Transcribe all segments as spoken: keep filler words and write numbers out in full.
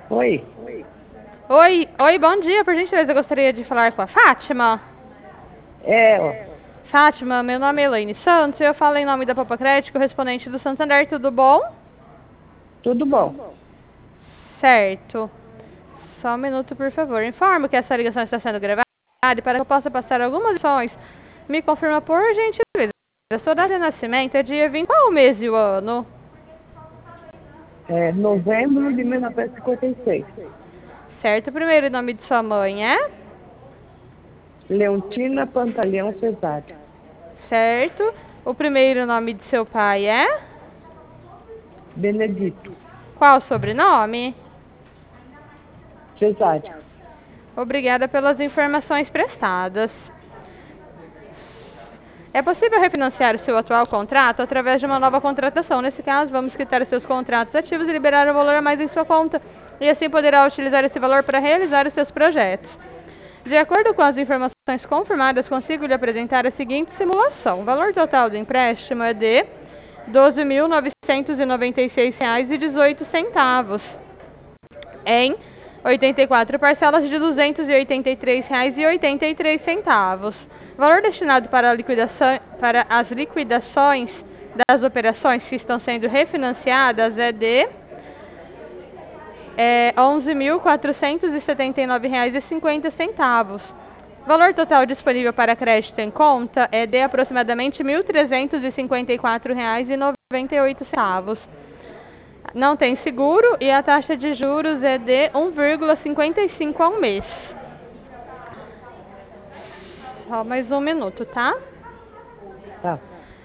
Oi, Oi, oi, bom dia. Por gentileza, eu gostaria de falar com a Fátima. é, ó, Fátima, meu nome é Elaine Santos e eu falo em nome da Popa Crédito, correspondente do Santander, tudo bom? tudo bom? Certo. Só um minuto, por favor. Informo que essa ligação está sendo gravada e para que eu possa passar algumas ações, me confirma por gentileza. A sua data de nascimento é dia vinte. Qual o mês e o ano? É novembro de mil novecentos e cinquenta e seis. Certo, o primeiro nome de sua mãe é? Leontina Pantaleão Cesário. Certo. O primeiro nome de seu pai é? Benedito Qual o sobrenome? Cesário. Obrigada pelas informações prestadas. É possível refinanciar o seu atual contrato através de uma nova contratação. Nesse caso, vamos quitar os seus contratos ativos e liberar o valor a mais em sua conta. E assim poderá utilizar esse valor para realizar os seus projetos. De acordo com as informações confirmadas, consigo lhe apresentar a seguinte simulação. O valor total do empréstimo é de doze mil novecentos e noventa e seis reais e dezoito centavos em oitenta e quatro parcelas de duzentos e oitenta e três reais e oitenta e três centavos. O valor destinado para, a liquidação, para as liquidações das operações que estão sendo refinanciadas é de é, onze mil quatrocentos e setenta e nove reais e cinquenta centavos. O valor total disponível para crédito em conta é de aproximadamente mil trezentos e cinquenta e quatro reais e noventa e oito centavos. Não tem seguro e a taxa de juros é de um vírgula cinquenta e cinco ao mês. Só mais um minuto, tá? Tá,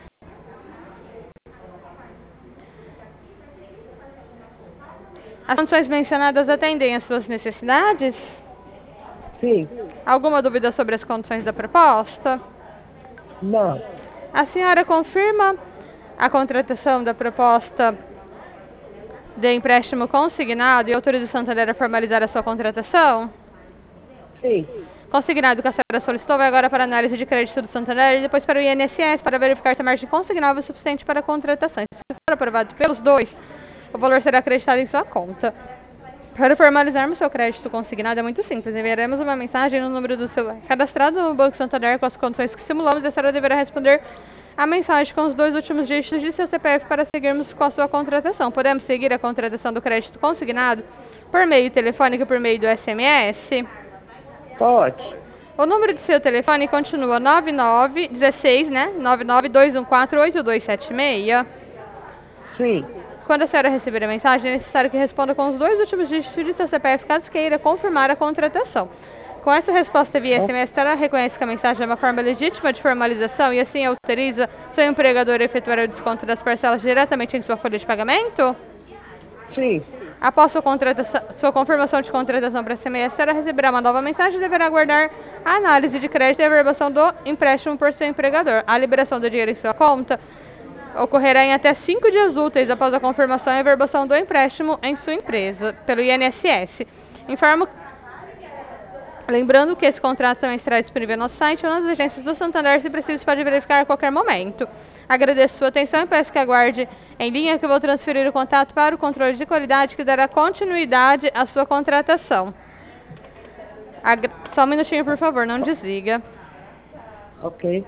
As condições mencionadas atendem às suas necessidades? sim, Alguma dúvida sobre as condições da proposta? não, A senhora confirma a contratação da proposta de empréstimo consignado e autoriza o Santander a formalizar a sua contratação? sim, Consignado que a senhora solicitou vai agora para a análise de crédito do Santander e depois para o I N S S para verificar se a margem consignável é suficiente para a contratação. Se for aprovado pelos dois, o valor será acreditado em sua conta. Para formalizarmos seu crédito consignado é muito simples. Enviaremos uma mensagem no número do celular cadastrado no Banco Santander com as condições que simulamos e a senhora deverá responder a mensagem com os dois últimos dígitos de seu C P F para seguirmos com a sua contratação. Podemos seguir a contratação do crédito consignado por meio telefônico e por meio do S M S? pode, O número de seu telefone continua nove nove dezesseis, né? nove nove dois um quatro oito dois sete seis. sim, Quando a senhora receber a mensagem, é necessário que responda com os dois últimos dígitos de seu C P F caso queira confirmar a contratação. Com essa resposta via ó, S M S, a senhora reconhece que a mensagem é uma forma legítima de formalização e assim autoriza seu empregador a efetuar o desconto das parcelas diretamente em sua folha de pagamento? sim, Após sua, sua confirmação de contratação para a S M S, a senhora receberá uma nova mensagem e deverá aguardar a análise de crédito e a averbação do empréstimo por seu empregador. A liberação do dinheiro em sua conta ocorrerá em até cinco dias úteis após a confirmação e a averbação do empréstimo em sua empresa, pelo I N S S. Informo, lembrando que esse contrato também estará disponível no nosso site ou nas agências do Santander, se preciso, pode verificar a qualquer momento. Agradeço sua atenção e peço que aguarde em linha que eu vou transferir o contato para o controle de qualidade que dará continuidade à sua contratação. Agra Só um minutinho, por favor, não desliga. ok,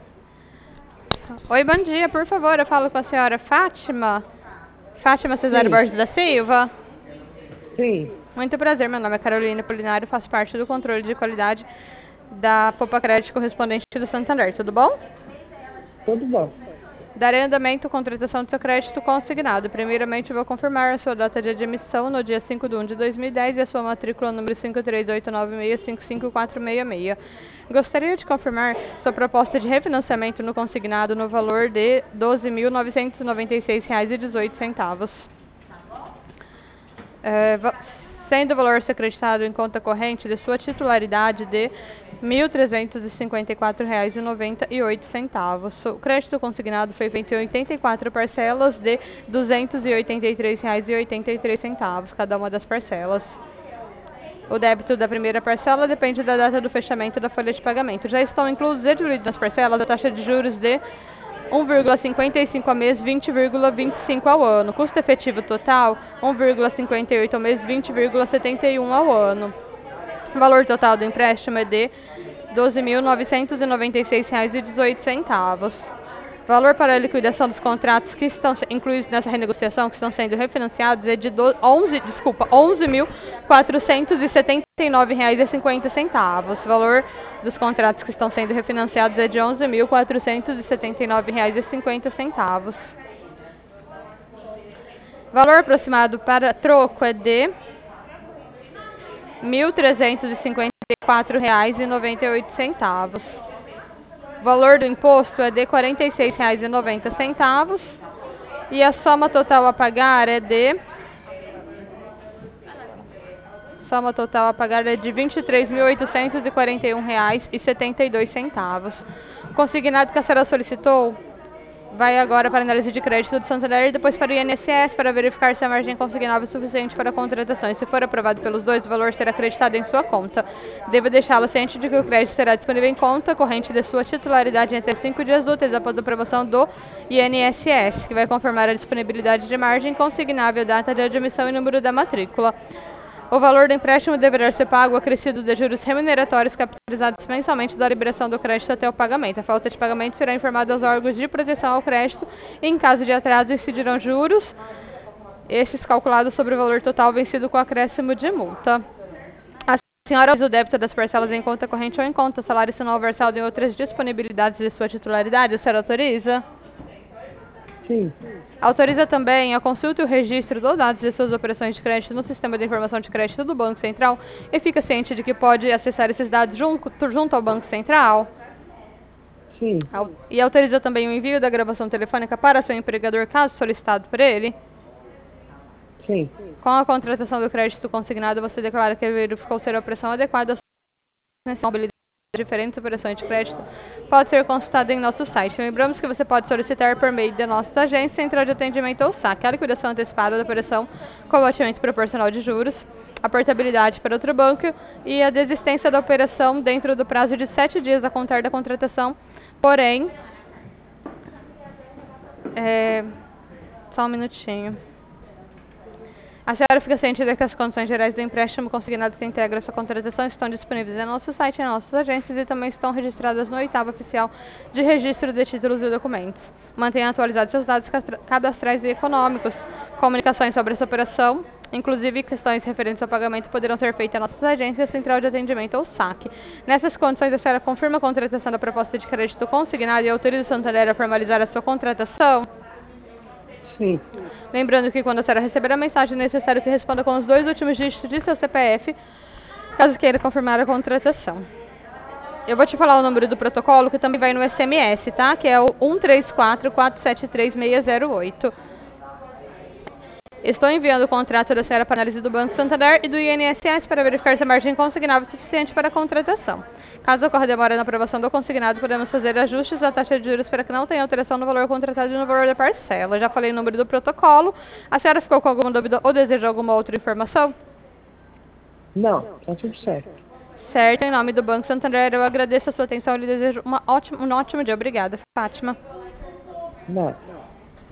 Oi, bom dia, por favor, eu falo com a senhora Fátima. Fátima Cesário sim, Borges da Silva. sim, Muito prazer, meu nome é Carolina Polinário, faço parte do controle de qualidade da Popa Crédito correspondente do Santander, tudo bom? tudo bom. Darei andamento à contratação do seu crédito consignado. Primeiramente, vou confirmar a sua data de admissão no dia cinco de um de dois mil e dez e a sua matrícula número cinco três oito nove seis cinco cinco quatro seis seis. Gostaria de confirmar sua proposta de refinanciamento no consignado no valor de doze mil novecentos e noventa e seis reais e dezoito centavos. É, sendo o valor ser acreditado em conta corrente de sua titularidade de mil trezentos e cinquenta e quatro reais e noventa e oito centavos. O crédito consignado foi feito em oitenta e quatro parcelas de duzentos e oitenta e três reais e oitenta e três centavos cada uma das parcelas. O débito da primeira parcela depende da data do fechamento da folha de pagamento. Já estão inclusos e diluídos nas parcelas a taxa de juros de um vírgula cinquenta e cinco ao mês, vinte vírgula vinte e cinco ao ano. Custo efetivo total, um vírgula cinquenta e oito ao mês, vinte vírgula setenta e um ao ano. O valor total do empréstimo é de doze mil novecentos e noventa e seis reais e dezoito centavos. Valor para a liquidação dos contratos que estão incluídos nessa renegociação, que estão sendo refinanciados, é de onze, desculpa, onze mil quatrocentos e setenta e nove reais e cinquenta centavos. O valor dos contratos que estão sendo refinanciados é de onze mil quatrocentos e setenta e nove reais e cinquenta centavos. Valor aproximado para troco é de mil trezentos e cinquenta e quatro reais e noventa e oito centavos. O valor do imposto é de quarenta e seis reais e noventa centavos e a soma total a pagar é de soma total a pagar é de vinte e três mil oitocentos e quarenta e um reais e setenta e dois centavos. O consignado que a senhora solicitou vai agora para a análise de crédito do Santander e depois para o I N S S para verificar se a margem consignável é suficiente para a contratação. E se for aprovado pelos dois, o valor será acreditado em sua conta. Deve deixá-la ciente de que o crédito será disponível em conta corrente de sua titularidade entre cinco dias úteis após a aprovação do I N S S, que vai confirmar a disponibilidade de margem consignável, data de admissão e número da matrícula. O valor do empréstimo deverá ser pago acrescido de juros remuneratórios capitalizados mensalmente da liberação do crédito até o pagamento. A falta de pagamento será informada aos órgãos de proteção ao crédito e, em caso de atraso, incidirão juros, esses calculados sobre o valor total vencido com acréscimo de multa. A senhora usa o débito das parcelas em conta corrente ou em conta salário se não houver saldo em outras disponibilidades de sua titularidade. A senhora autoriza? Sim. Autoriza também a consulta e o registro dos dados de suas operações de crédito no Sistema de Informação de Crédito do Banco Central e fica ciente de que pode acessar esses dados junto, junto ao Banco Central? Sim. E autoriza também o envio da gravação telefônica para seu empregador, caso solicitado por ele? Sim. Com a contratação do crédito consignado, você declara que verificou ser a operação adequada à sua mobilidade. Diferentes operações de crédito pode ser consultada em nosso site. Lembramos que você pode solicitar por meio da nossa agência, central de atendimento ou saque, a liquidação antecipada da operação com abatimento proporcional de juros, a portabilidade para outro banco e a desistência da operação dentro do prazo de sete dias a contar da contratação. Porém, é, só um minutinho. A senhora fica ciente de que as condições gerais do empréstimo consignado que integra sua contratação estão disponíveis em nosso site e em nossas agências e também estão registradas no oitavo oficial de registro de títulos e documentos. Mantenha atualizados seus dados cadastrais e econômicos. Comunicações sobre essa operação, inclusive questões referentes ao pagamento, poderão ser feitas em nossas agências, central de atendimento ou saque. Nessas condições, a senhora confirma a contratação da proposta de crédito consignado e autoriza o Santander a formalizar a sua contratação? Sim. Lembrando que quando a senhora receber a mensagem, é necessário que responda com os dois últimos dígitos de seu C P F, caso queira confirmar a contratação. Eu vou te falar o número do protocolo, que também vai no S M S, tá? Que é o um três quatro, quatro sete três, seis zero oito. Estou enviando o contrato da senhora para análise do Banco Santander e do I N S S para verificar se a margem consignável é suficiente para a contratação. Caso ocorra demora na aprovação do consignado, podemos fazer ajustes à taxa de juros para que não tenha alteração no valor contratado e no valor da parcela. Eu já falei o número do protocolo. A senhora ficou com alguma dúvida ou deseja alguma outra informação? Não, está tudo certo. Certo, em nome do Banco Santander, eu agradeço a sua atenção e lhe desejo uma ótima, um ótimo dia. Obrigada, Fátima. Não.